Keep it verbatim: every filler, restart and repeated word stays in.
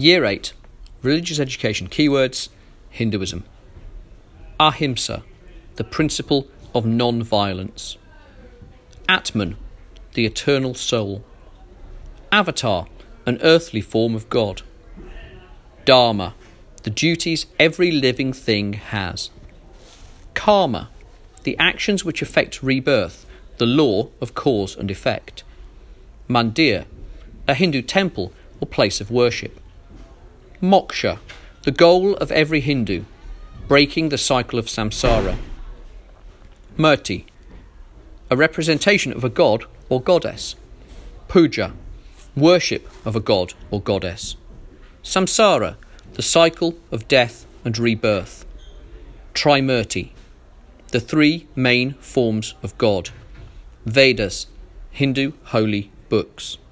Year eight, Religious Education Keywords, Hinduism. Ahimsa, the principle of non-violence. Atman, the eternal soul. Avatar, an earthly form of God. Dharma, the duties every living thing has. Karma, the actions which affect rebirth, the law of cause and effect. Mandir, a Hindu temple or place of worship. Moksha, the goal of every Hindu, breaking the cycle of samsara. Murti, a representation of a god or goddess. Puja, worship of a god or goddess. Samsara, the cycle of death and rebirth. Trimurti, the three main forms of God. Vedas, Hindu holy books.